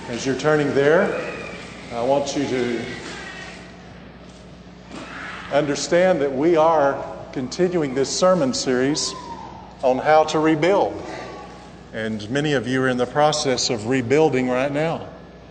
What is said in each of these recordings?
As you're turning there, I want you to understand that we are continuing this sermon series on how to rebuild. And many of you are in the process of rebuilding right now.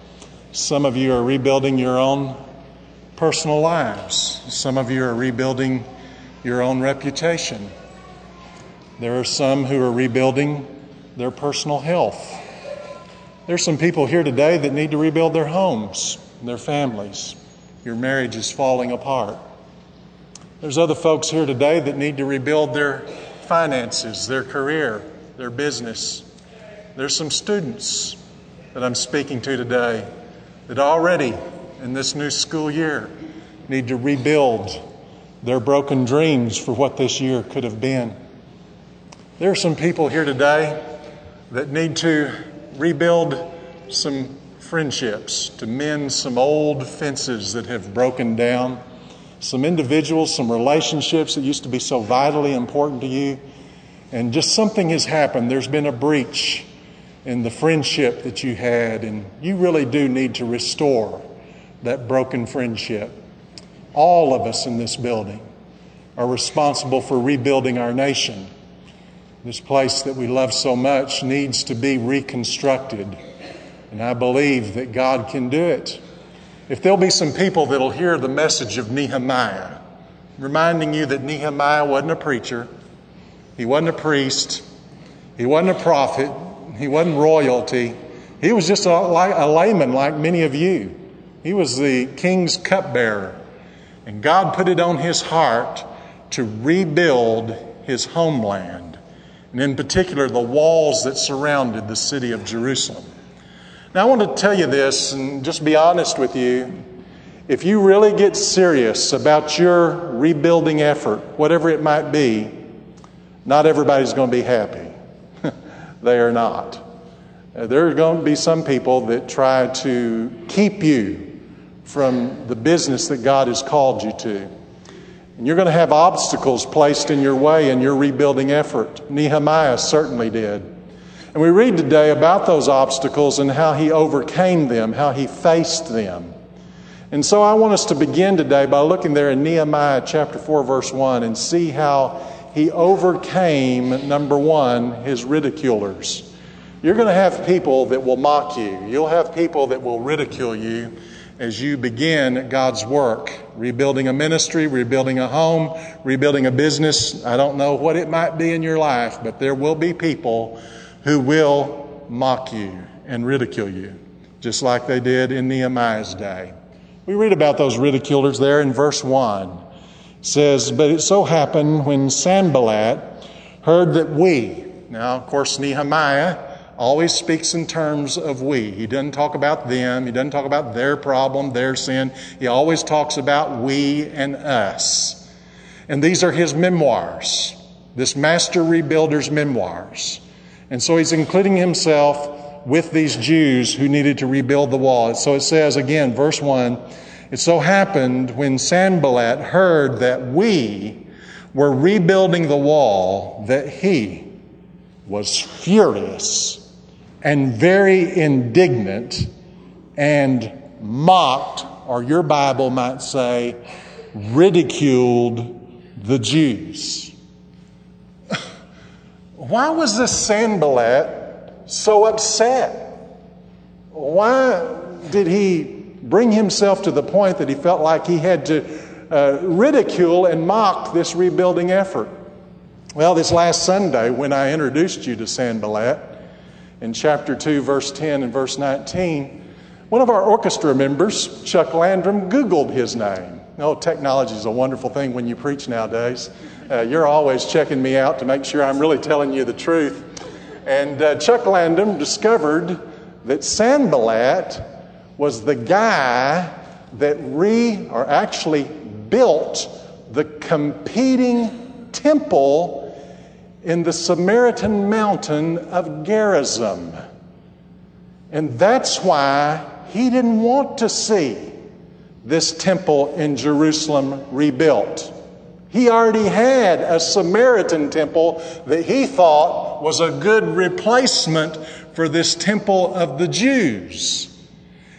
Some of you are rebuilding your own personal lives. Some of you are rebuilding your own reputation. There are some who are rebuilding their personal health. There's some people here today that need to rebuild their homes, their families. Your marriage is falling apart. There's other folks here today that need to rebuild their finances, their career, their business. There's some students that I'm speaking to today that already in this new school year need to rebuild their broken dreams for what this year could have been. There are some people here today that need to rebuild some friendships, to mend some old fences that have broken down, some individuals, some relationships that used to be so vitally important to you, and just something has happened. There's been a breach in the friendship that you had, and you really do need to restore that broken friendship. All of us in this building are responsible for rebuilding our nation. This place that we love so much needs to be reconstructed. And I believe that God can do it. If there'll be some people that'll hear the message of Nehemiah, reminding you that Nehemiah wasn't a preacher, he wasn't a priest, he wasn't a prophet, he wasn't royalty. He was just a layman like many of you. He was the king's cupbearer. And God put it on his heart to rebuild his homeland. And in particular, the walls that surrounded the city of Jerusalem. Now, I want to tell you this and just be honest with you. If you really get serious about your rebuilding effort, whatever it might be, not everybody's going to be happy. They are not. There are going to be some people that try to keep you from the business that God has called you to. And you're going to have obstacles placed in your way in your rebuilding effort. Nehemiah certainly did. And we read today about those obstacles and how he overcame them, how he faced them. And so I want us to begin today by looking there in Nehemiah chapter 4, verse 1, and see how he overcame, number one, his ridiculers. You're going to have people that will mock you. You'll have people that will ridicule you as you begin God's work, rebuilding a ministry, rebuilding a home, rebuilding a business. I don't know what it might be in your life, but there will be people who will mock you and ridicule you, just like they did in Nehemiah's day. We read about those ridiculers there in verse 1. It says, "But it so happened when Sanballat heard that we..." Now, of course, Nehemiah always speaks in terms of we. He doesn't talk about them. He doesn't talk about their problem, their sin. He always talks about we and us. And these are his memoirs, this master rebuilder's memoirs. And so he's including himself with these Jews who needed to rebuild the wall. So it says again, verse 1, "It so happened when Sanballat heard that we were rebuilding the wall that he was furious and very indignant and mocked," or your Bible might say, ridiculed the Jews. Why was this Sanballat so upset? Why did he bring himself to the point that he felt like he had to ridicule and mock this rebuilding effort? Well, this last Sunday when I introduced you to Sanballat, in chapter 2, verse 10 and verse 19, one of our orchestra members, Chuck Landrum, Googled his name. Oh, technology is a wonderful thing when you preach nowadays. You're always checking me out to make sure I'm really telling you the truth. And Chuck Landrum discovered that Sanballat was the guy that actually built the competing temple in the Samaritan mountain of Gerizim. And that's why he didn't want to see this temple in Jerusalem rebuilt. He already had a Samaritan temple that he thought was a good replacement for this temple of the Jews.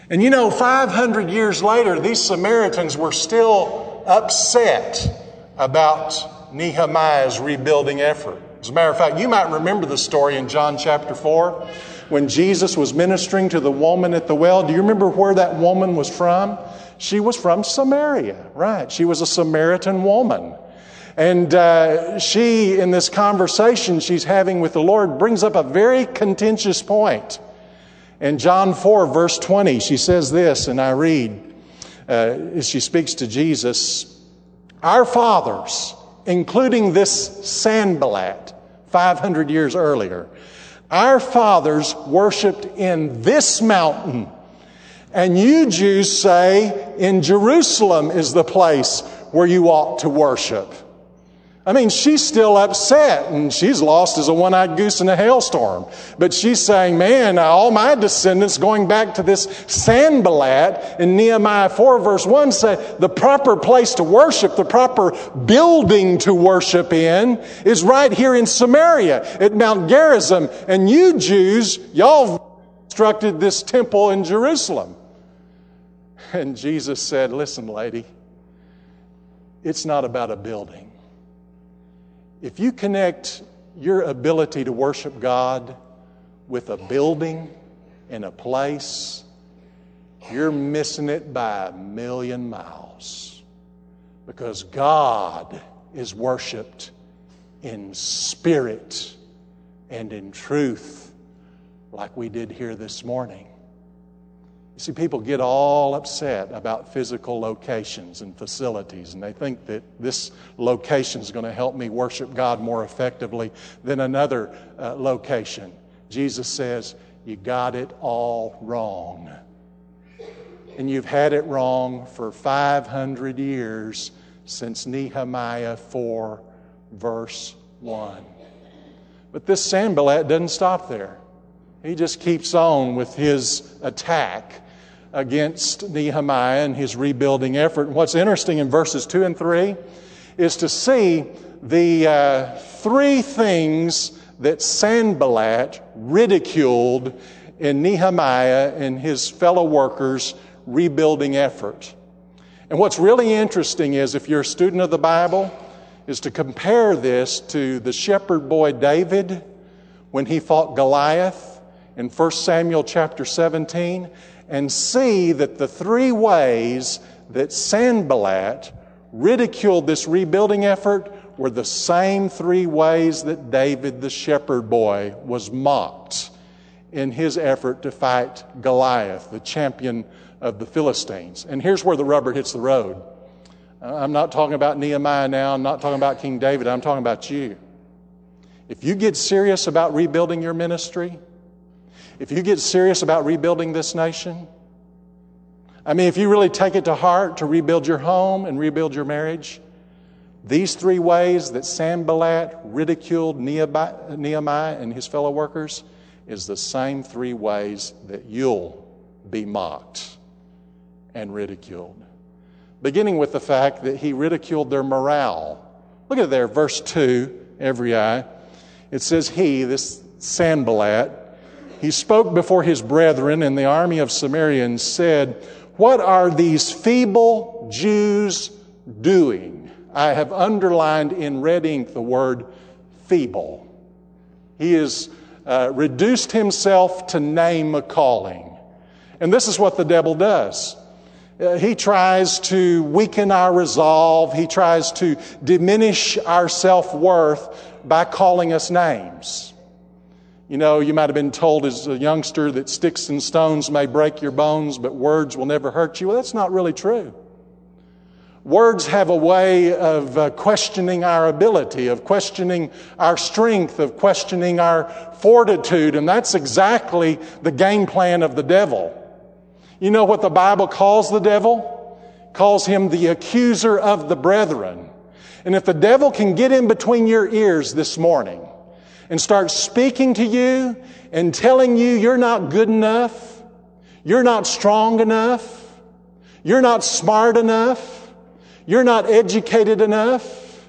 And 500 years later, these Samaritans were still upset about Nehemiah's rebuilding effort. As a matter of fact, you might remember the story in John chapter 4 when Jesus was ministering to the woman at the well. Do you remember where that woman was from? She was from Samaria, right? She was a Samaritan woman. And she, in this conversation she's having with the Lord, brings up a very contentious point. In John 4, verse 20, she says this, and I read, as she speaks to Jesus, "Our fathers, including this Sanballat, 500 years earlier, our fathers worshipped in this mountain. And you Jews say in Jerusalem is the place where you ought to worship." I mean, she's still upset, and she's lost as a one-eyed goose in a hailstorm. But she's saying, man, all my descendants going back to this Sanballat in Nehemiah 4 verse 1 say the proper place to worship, the proper building to worship in is right here in Samaria at Mount Gerizim. And you Jews, y'all constructed this temple in Jerusalem. And Jesus said, listen, lady, it's not about a building. If you connect your ability to worship God with a building and a place, you're missing it by a million miles. Because God is worshiped in spirit and in truth, like we did here this morning. You see, people get all upset about physical locations and facilities, and they think that this location is going to help me worship God more effectively than another location. Jesus says, you got it all wrong. And you've had it wrong for 500 years since Nehemiah 4, verse 1. But this Sanballat doesn't stop there. He just keeps on with his attack against Nehemiah and his rebuilding effort. And what's interesting in verses 2 and 3 is to see the three things that Sanballat ridiculed in Nehemiah and his fellow workers' rebuilding effort. And what's really interesting is, if you're a student of the Bible, is to compare this to the shepherd boy David when he fought Goliath in 1 Samuel chapter 17, and see that the three ways that Sanballat ridiculed this rebuilding effort were the same three ways that David the shepherd boy was mocked in his effort to fight Goliath, the champion of the Philistines. And here's where the rubber hits the road. I'm not talking about Nehemiah now. I'm not talking about King David. I'm talking about you. If you get serious about rebuilding your ministry, if you get serious about rebuilding this nation, I mean, if you really take it to heart to rebuild your home and rebuild your marriage, these three ways that Sanballat ridiculed Nehemiah and his fellow workers is the same three ways that you'll be mocked and ridiculed. Beginning with the fact that he ridiculed their morale. Look at there, verse 2, every eye. It says he, this Sanballat, he spoke before his brethren in the army of Samaria and said, "What are these feeble Jews doing?" I have underlined in red ink the word feeble. He has reduced himself to name calling. And this is what the devil does. He tries to weaken our resolve. He tries to diminish our self-worth by calling us names. You know, you might have been told as a youngster that sticks and stones may break your bones, but words will never hurt you. Well, that's not really true. Words have a way of questioning our ability, of questioning our strength, of questioning our fortitude, and that's exactly the game plan of the devil. You know what the Bible calls the devil? It calls him the accuser of the brethren. And if the devil can get in between your ears this morning and start speaking to you and telling you you're not good enough, you're not strong enough, you're not smart enough, you're not educated enough,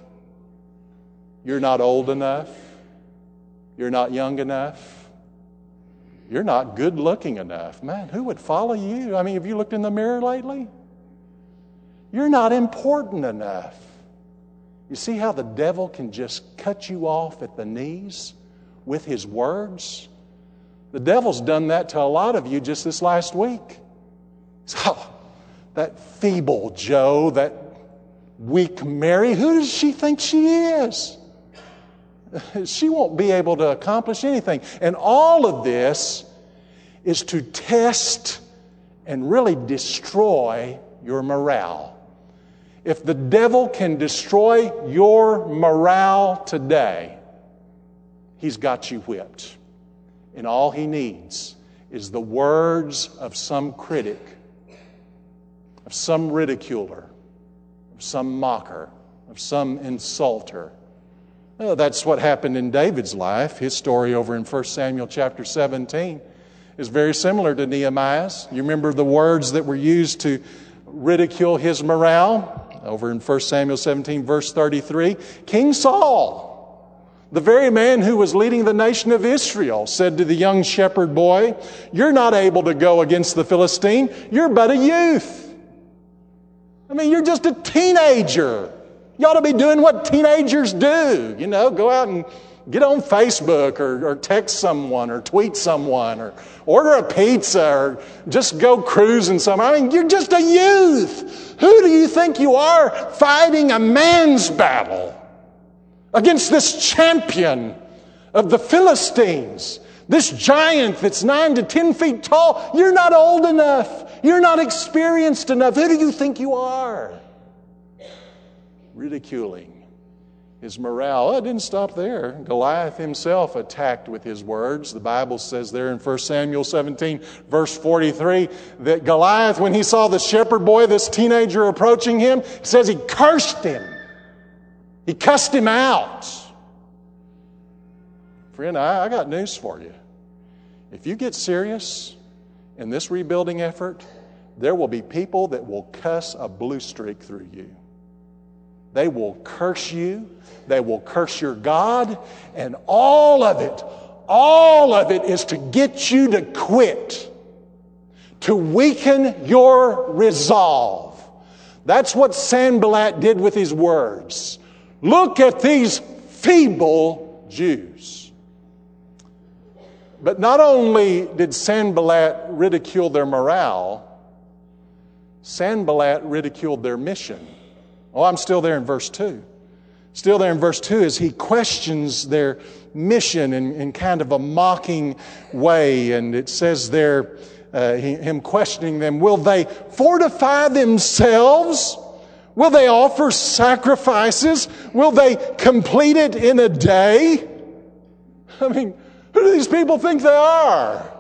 you're not old enough, you're not young enough, You're not good looking enough. Man, who would follow you? I mean, have you looked in the mirror lately? You're not important enough. You see how the devil can just cut you off at the knees with his words? The devil's done that to a lot of you just this last week. So, that feeble Joe, that weak Mary, who does she think she is? She won't be able to accomplish anything. And all of this is to test and really destroy your morale. If the devil can destroy your morale today, he's got you whipped. And all he needs is the words of some critic, of some ridiculer, of some mocker, of some insulter. Well, that's what happened in David's life. His story over in 1 Samuel chapter 17 is very similar to Nehemiah's. You remember the words that were used to ridicule his morale? Over in 1 Samuel 17, verse 33, King Saul, the very man who was leading the nation of Israel, said to the young shepherd boy, "You're not able to go against the Philistine. You're but a youth. I mean, you're just a teenager. You ought to be doing what teenagers do. You know, go out and get on Facebook or text someone or tweet someone or order a pizza or just go cruising somewhere. I mean, you're just a youth. Who do you think you are fighting a man's battle against this champion of the Philistines, this giant that's 9 to 10 feet tall? You're not old enough. You're not experienced enough. Who do you think you are?" Ridiculing his morale. Well, it didn't stop there. Goliath himself attacked with his words. The Bible says there in 1 Samuel 17, verse 43, that Goliath, when he saw the shepherd boy, this teenager approaching him, it says he cursed him. He cussed him out. Friend, I got news for you. If you get serious in this rebuilding effort, there will be people that will cuss a blue streak through you. They will curse you. They will curse your God. And all of it is to get you to quit, to weaken your resolve. That's what Sanballat did with his words. Look at these feeble Jews. But not only did Sanballat ridicule their morale, Sanballat ridiculed their mission. Oh, I'm still there in verse 2. Still there in verse 2 as he questions their mission in kind of a mocking way. And it says there, him questioning them, will they fortify themselves? Will they offer sacrifices? Will they complete it in a day? I mean, who do these people think they are?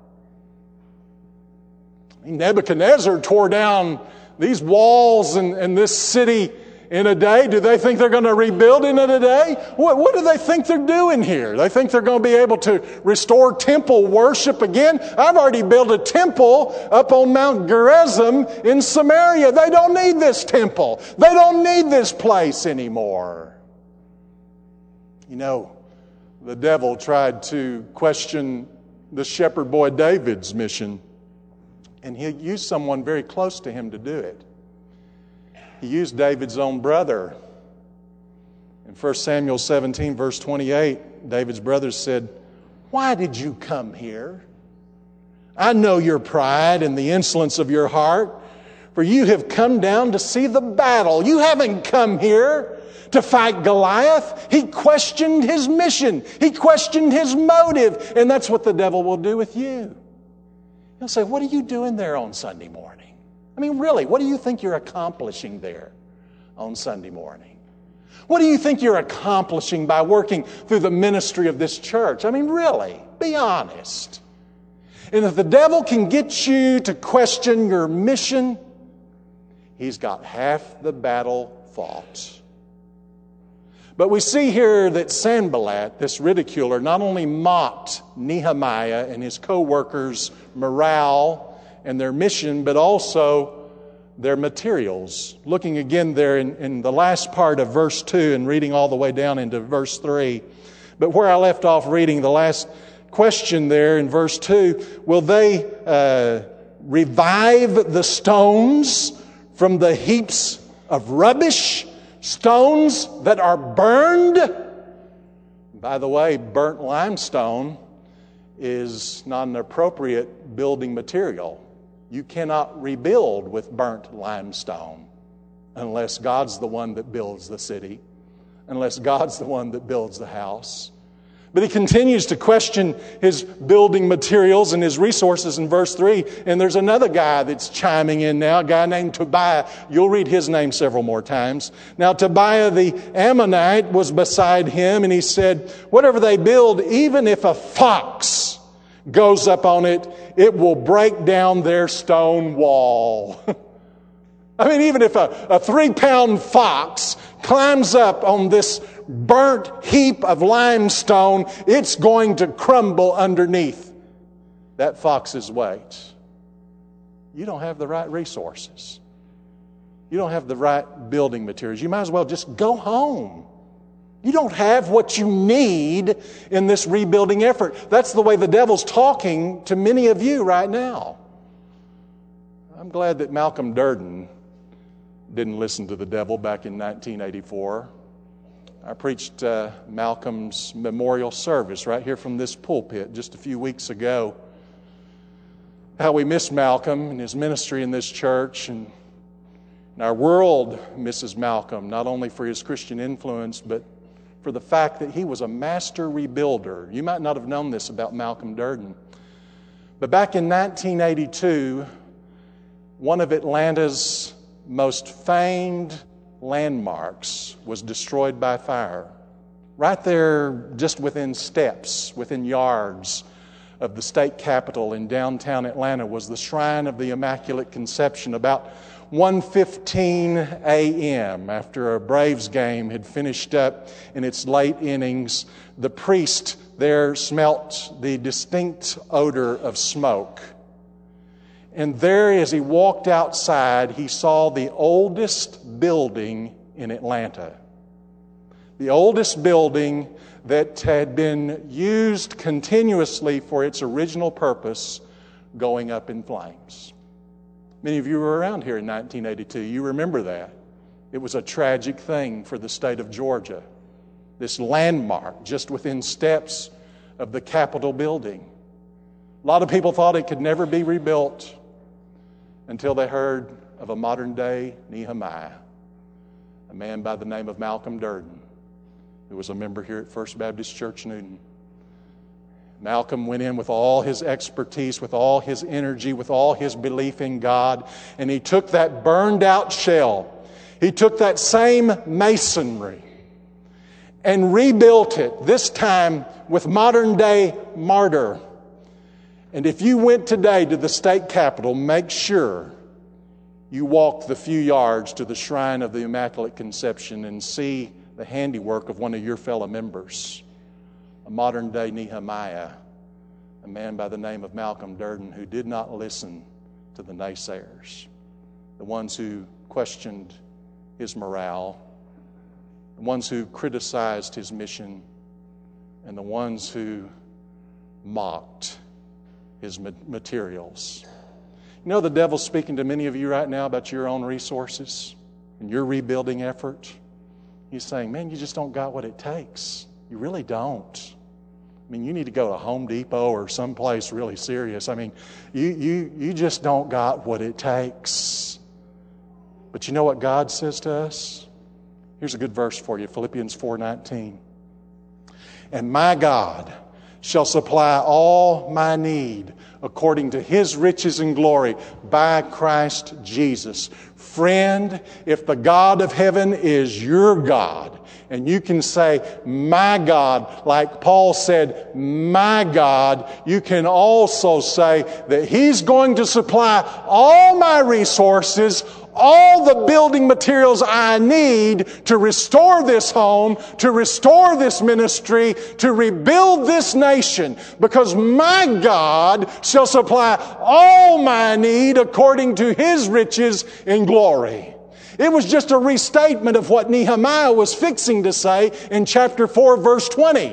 Nebuchadnezzar tore down these walls and this city in a day. Do they think they're going to rebuild it in a day? What do they think they're doing here? They think they're going to be able to restore temple worship again? I've already built a temple up on Mount Gerizim in Samaria. They don't need this temple. They don't need this place anymore. You know, the devil tried to question the shepherd boy David's mission. And he used someone very close to him to do it. He used David's own brother. In 1 Samuel 17, verse 28, David's brothers said, "Why did you come here? I know your pride and the insolence of your heart, for you have come down to see the battle. You haven't come here to fight Goliath." He questioned his mission. He questioned his motive. And that's what the devil will do with you. He'll say, "What are you doing there on Sunday morning? I mean, really, what do you think you're accomplishing there on Sunday morning? What do you think you're accomplishing by working through the ministry of this church? I mean, really, be honest." And if the devil can get you to question your mission, he's got half the battle fought. But we see here that Sanballat, this ridiculer, not only mocked Nehemiah and his co-workers' morale and their mission, but also their materials. Looking again there in the last part of verse 2 and reading all the way down into verse 3. But where I left off reading the last question there in verse 2, will they revive the stones from the heaps of rubbish? Stones that are burned? By the way, burnt limestone is not an appropriate building material. You cannot rebuild with burnt limestone unless God's the one that builds the city, unless God's the one that builds the house. But he continues to question his building materials and his resources in verse 3. And there's another guy that's chiming in now, a guy named Tobiah. You'll read his name several more times. Now Tobiah the Ammonite was beside him, and he said, whatever they build, even if a fox goes up on it, it will break down their stone wall. I mean, even if a 3-pound fox climbs up on this burnt heap of limestone, it's going to crumble underneath that fox's weight. You don't have the right resources. You don't have the right building materials. You might as well just go home. You don't have what you need in this rebuilding effort. That's the way the devil's talking to many of you right now. I'm glad that Malcolm Durden didn't listen to the devil back in 1984. I preached Malcolm's memorial service right here from this pulpit just a few weeks ago. How we miss Malcolm and his ministry in this church, and our world misses Malcolm, not only for his Christian influence, but for the fact that he was a master rebuilder. You might not have known this about Malcolm Durden. But back in 1982, one of Atlanta's most famed landmarks was destroyed by fire. Right there, just within steps, within yards of the state capitol in downtown Atlanta, was the Shrine of the Immaculate Conception. About 1:15 a.m., after a Braves game had finished up in its late innings, the priest there smelt the distinct odor of smoke. And there, as he walked outside, he saw the oldest building in Atlanta. The oldest building that had been used continuously for its original purpose, going up in flames. Many of you were around here in 1982. You remember that. It was a tragic thing for the state of Georgia. This landmark just within steps of the Capitol building. A lot of people thought it could never be rebuilt until they heard of a modern-day Nehemiah, a man by the name of Malcolm Durden, who was a member here at First Baptist Church Newton. Malcolm went in with all his expertise, with all his energy, with all his belief in God, and he took that burned-out shell, he took that same masonry and rebuilt it, this time with modern-day mortar. And if you went today to the state capitol, make sure you walk the few yards to the Shrine of the Immaculate Conception and see the handiwork of one of your fellow members, a modern-day Nehemiah, a man by the name of Malcolm Durden, who did not listen to the naysayers, the ones who questioned his morale, the ones who criticized his mission, and the ones who mocked his materials. You know, the devil's speaking to many of you right now about your own resources and your rebuilding effort. He's saying, man, you just don't got what it takes. You really don't. I mean, you need to go to Home Depot or someplace really serious. I mean, you just don't got what it takes. But you know what God says to us? Here's a good verse for you, Philippians 4:19. And my God shall supply all my need according to His riches and glory by Christ Jesus. Friend, if the God of heaven is your God, and you can say, my God, like Paul said, my God, you can also say that He's going to supply all my resources, all the building materials I need to restore this home, to restore this ministry, to rebuild this nation, because my God shall supply all my need according to His riches in glory. It was just a restatement of what Nehemiah was fixing to say in chapter 4, verse 20.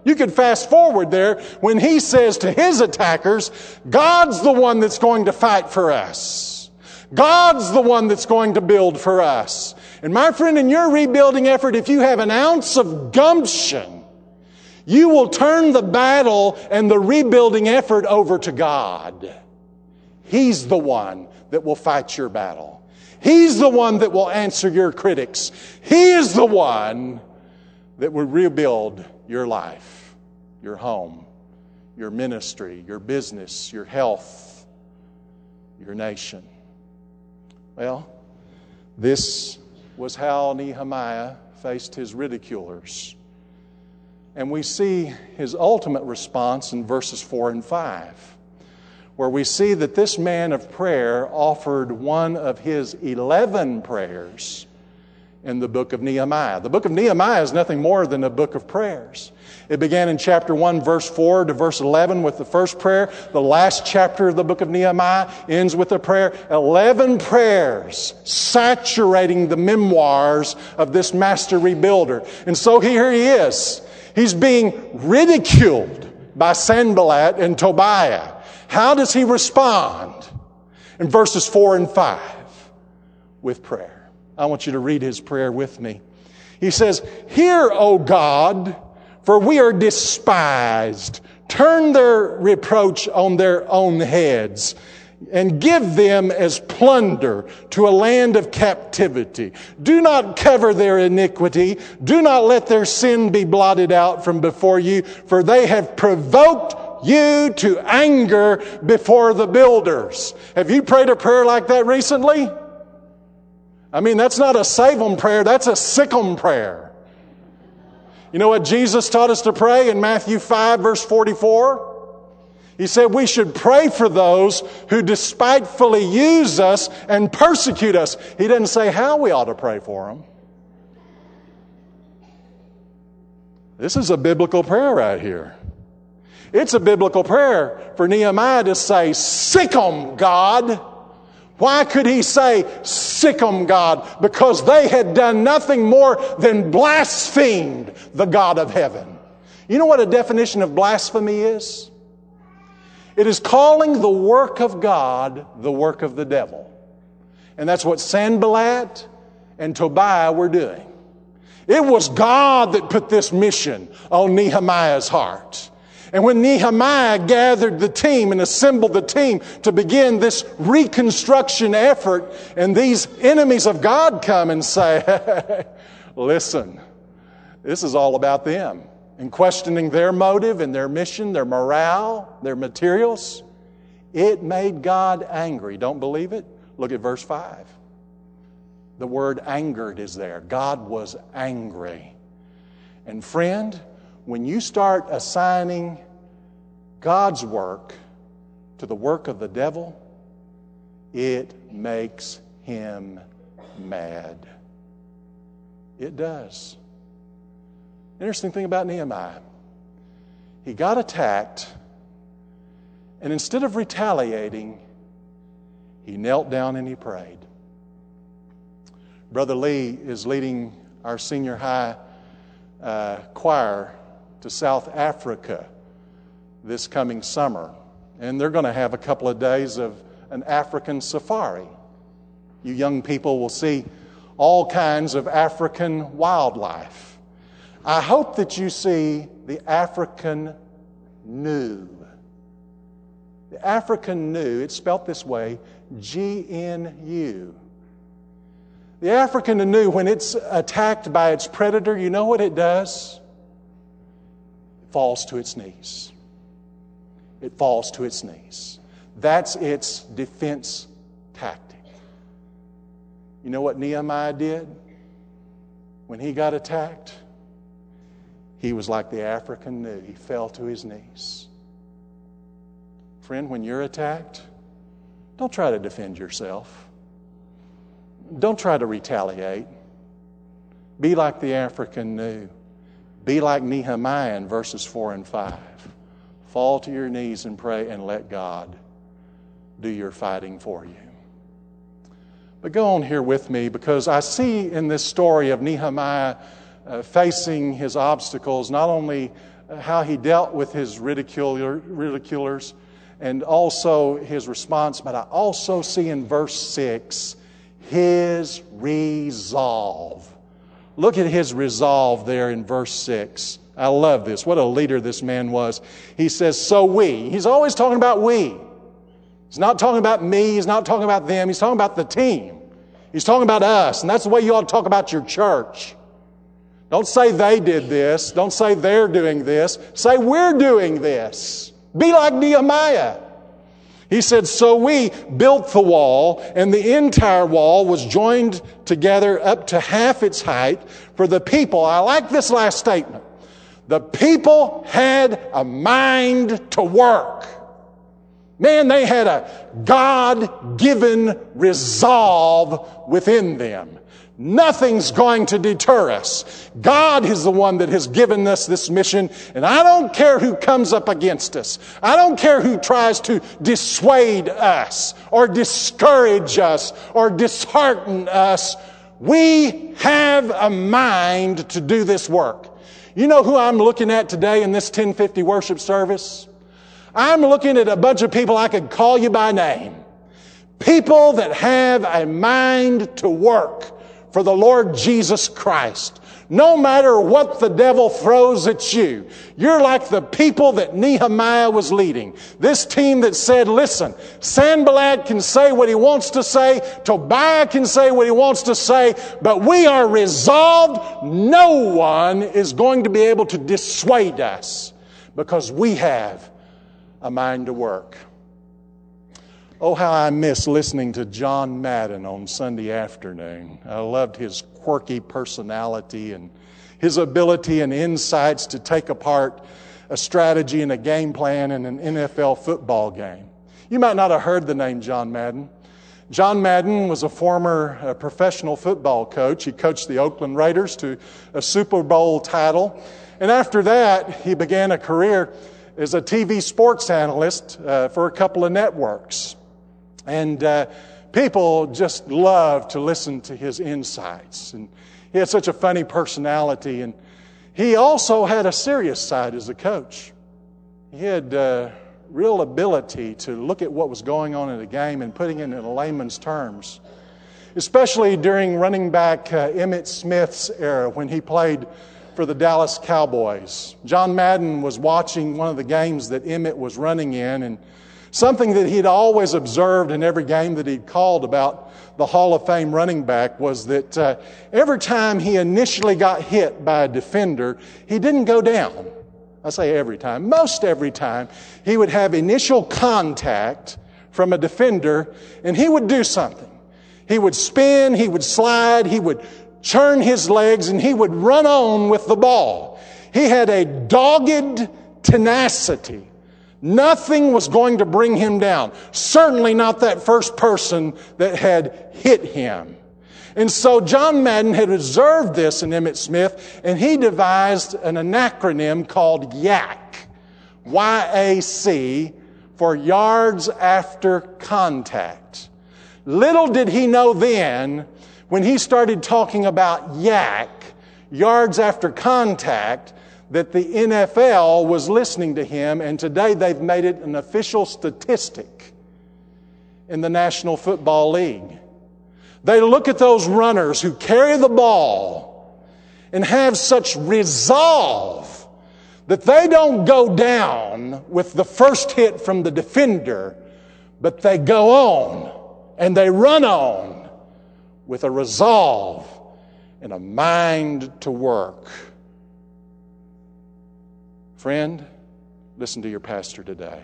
You could fast forward there when he says to his attackers, God's the one that's going to fight for us. God's the one that's going to build for us. And my friend, in your rebuilding effort, if you have an ounce of gumption, you will turn the battle and the rebuilding effort over to God. He's the one that will fight your battle. He's the one that will answer your critics. He is the one that will rebuild your life, your home, your ministry, your business, your health, your nation. Well, this was how Nehemiah faced his ridiculers. And we see his ultimate response in verses 4 and 5, where we see that this man of prayer offered one of his 11 prayers in the book of Nehemiah. The book of Nehemiah is nothing more than a book of prayers. It began in chapter 1, verse 4 to verse 11 with the first prayer. The last chapter of the book of Nehemiah ends with a prayer. 11 prayers saturating the memoirs of this master rebuilder. And so here he is. He's being ridiculed by Sanballat and Tobiah. How does he respond? In verses 4 and 5 with prayer. I want you to read his prayer with me. He says, "Hear, O God, for we are despised. Turn their reproach on their own heads, and give them as plunder to a land of captivity. Do not cover their iniquity. Do not let their sin be blotted out from before you, for they have provoked you to anger before the builders." Have you prayed a prayer like that recently? I mean, that's not a save 'em prayer, that's a sick 'em prayer. You know what Jesus taught us to pray in Matthew 5, verse 44? He said we should pray for those who despitefully use us and persecute us. He doesn't say how we ought to pray for them. This is a biblical prayer right here. It's a biblical prayer for Nehemiah to say, "Sick 'em, God." Why could he say, "Sick 'em, God"? Because they had done nothing more than blasphemed the God of heaven. You know what a definition of blasphemy is? It is calling the work of God the work of the devil. And that's what Sanballat and Tobiah were doing. It was God that put this mission on Nehemiah's heart. And when Nehemiah gathered the team and assembled the team to begin this reconstruction effort, and these enemies of God come and say, "Hey, listen, this is all about them," and questioning their motive and their mission, their morale, their materials, it made God angry. Don't believe it? Look at verse 5. The word angered is there. God was angry. And friend, when you start assigning God's work to the work of the devil, it makes him mad. It does. Interesting thing about Nehemiah. He got attacked, and instead of retaliating, he knelt down and he prayed. Brother Lee is leading our senior high choir to South Africa this coming summer. And they're going to have a couple of days of an African safari. You young people will see all kinds of African wildlife. I hope that you see the African gnu. The African gnu, it's spelt this way, G-N-U. The African gnu, when it's attacked by its predator, you know what it does? It falls to its knees. It falls to its knees. That's its defense tactic. You know what Nehemiah did when he got attacked? He was like the African gnu. He fell to his knees. Friend, when you're attacked, don't try to defend yourself. Don't try to retaliate. Be like the African gnu. Be like Nehemiah in verses 4 and 5. Fall to your knees and pray and let God do your fighting for you. But go on here with me, because I see in this story of Nehemiah facing his obstacles not only how he dealt with his ridiculers and also his response. But I also see in verse 6 his resolve. Look at his resolve there in verse 6. I love this. What a leader this man was. He says, so we. He's always talking about we. He's not talking about me. He's not talking about them. He's talking about the team. He's talking about us. And that's the way you ought to talk about your church. Don't say they did this. Don't say they're doing this. Say we're doing this. Be like Nehemiah. He said, so we built the wall, and the entire wall was joined together up to half its height for the people. I like this last statement. The people had a mind to work. Man, they had a God-given resolve within them. Nothing's going to deter us. God is the one that has given us this mission, and I don't care who comes up against us. I don't care who tries to dissuade us or discourage us or dishearten us. We have a mind to do this work. You know who I'm looking at today in this 1050 worship service? I'm looking at a bunch of people I could call you by name. People that have a mind to work for the Lord Jesus Christ. No matter what the devil throws at you, you're like the people that Nehemiah was leading. This team that said, listen, Sanballat can say what he wants to say, Tobiah can say what he wants to say, but we are resolved. No one is going to be able to dissuade us because we have a mind to work. Oh, how I miss listening to John Madden on Sunday afternoon. I loved his quirky personality and his ability and insights to take apart a strategy and a game plan in an NFL football game. You might not have heard the name John Madden. John Madden was a former professional football coach. He coached the Oakland Raiders to a Super Bowl title. And after that, he began a career as a TV sports analyst for a couple of networks. And people just loved to listen to his insights. And he had such a funny personality. And he also had a serious side as a coach. He had real ability to look at what was going on in the game and putting it in a layman's terms. Especially during running back Emmitt Smith's era when he played for the Dallas Cowboys. John Madden was watching one of the games that Emmitt was running in, and something that he'd always observed in every game that he'd called about the Hall of Fame running back was that every time he initially got hit by a defender, he didn't go down. I say every time. Most every time, he would have initial contact from a defender, and he would do something. He would spin, he would slide, he would churn his legs, and he would run on with the ball. He had a dogged tenacity. Nothing was going to bring him down. Certainly not that first person that had hit him. And so John Madden had observed this in Emmitt Smith, and he devised an acronym called YAC, Y-A-C, for yards after contact. Little did he know then, when he started talking about YAC, yards after contact, that the NFL was listening to him, and today they've made it an official statistic in the National Football League. They look at those runners who carry the ball and have such resolve that they don't go down with the first hit from the defender, but they go on and they run on with a resolve and a mind to work. Friend, listen to your pastor today.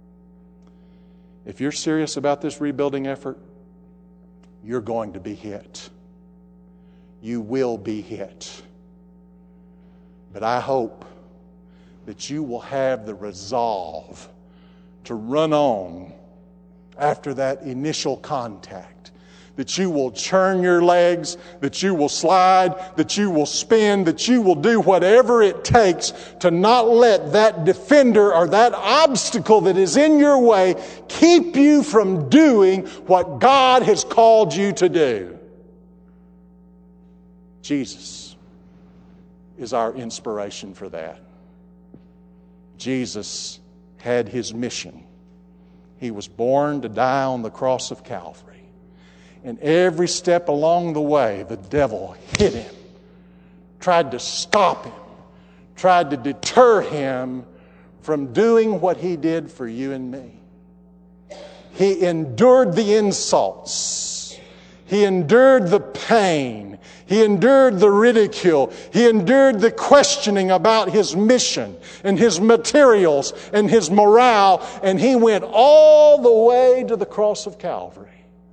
If you're serious about this rebuilding effort, you're going to be hit. You will be hit. But I hope that you will have the resolve to run on after that initial contact. That you will churn your legs, that you will slide, that you will spin, that you will do whatever it takes to not let that defender or that obstacle that is in your way keep you from doing what God has called you to do. Jesus is our inspiration for that. Jesus had his mission. He was born to die on the cross of Calvary. And every step along the way, the devil hit him, tried to stop him, tried to deter him from doing what he did for you and me. He endured the insults. He endured the pain. He endured the ridicule. He endured the questioning about his mission and his materials and his morale. And he went all the way to the cross of Calvary.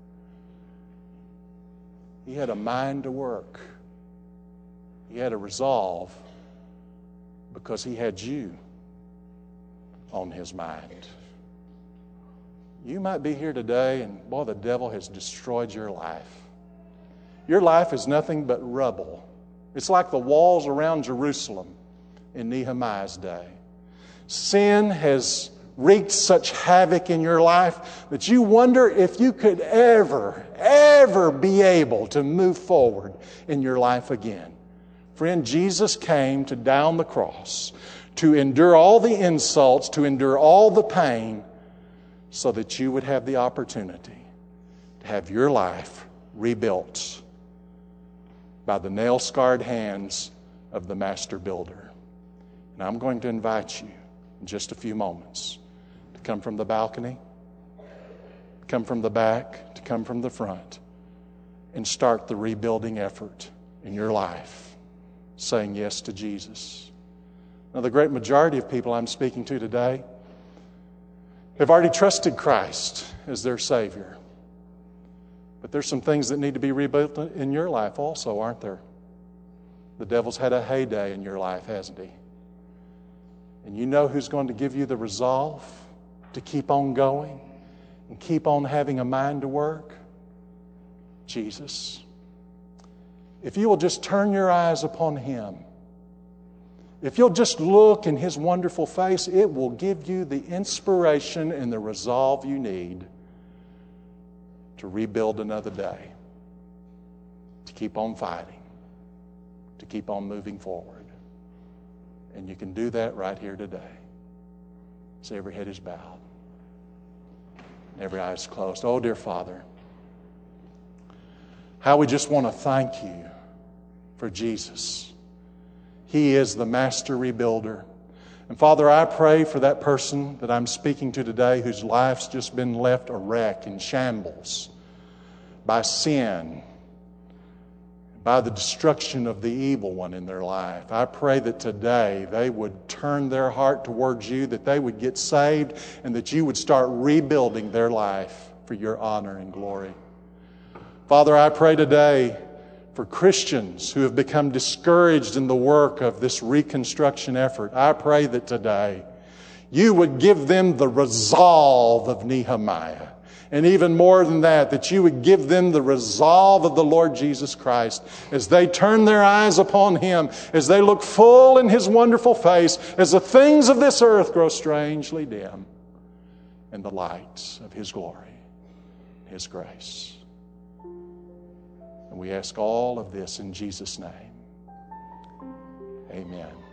He had a mind to work. He had a resolve because he had you on his mind. You might be here today and, boy, the devil has destroyed your life. Your life is nothing but rubble. It's like the walls around Jerusalem in Nehemiah's day. Sin has wreaked such havoc in your life that you wonder if you could ever be able to move forward in your life again. Friend, Jesus came to die on the cross, to endure all the insults, to endure all the pain, so that you would have the opportunity to have your life rebuilt by the nail-scarred hands of the master builder. And I'm going to invite you in just a few moments to come from the balcony, to come from the back, to come from the front, and start the rebuilding effort in your life, saying yes to Jesus. Now, the great majority of people I'm speaking to today have already trusted Christ as their Savior. But there's some things that need to be rebuilt in your life also, aren't there? The devil's had a heyday in your life, hasn't he? And you know who's going to give you the resolve to keep on going and keep on having a mind to work? Jesus. If you will just turn your eyes upon Him, if you'll just look in His wonderful face, it will give you the inspiration and the resolve you need to rebuild another day, to keep on fighting, to keep on moving forward. And you can do that right here today. So every head is bowed, every eye is closed. Oh, dear Father, how we just want to thank you for Jesus. He is the master rebuilder. And Father, I pray for that person that I'm speaking to today whose life's just been left a wreck in shambles by sin, by the destruction of the evil one in their life. I pray that today they would turn their heart towards you, that they would get saved, and that you would start rebuilding their life for your honor and glory. Father, I pray today for Christians who have become discouraged in the work of this reconstruction effort. I pray that today you would give them the resolve of Nehemiah. And even more than that, that you would give them the resolve of the Lord Jesus Christ as they turn their eyes upon Him, as they look full in His wonderful face, as the things of this earth grow strangely dim in the light of His glory, His grace. And we ask all of this in Jesus' name. Amen.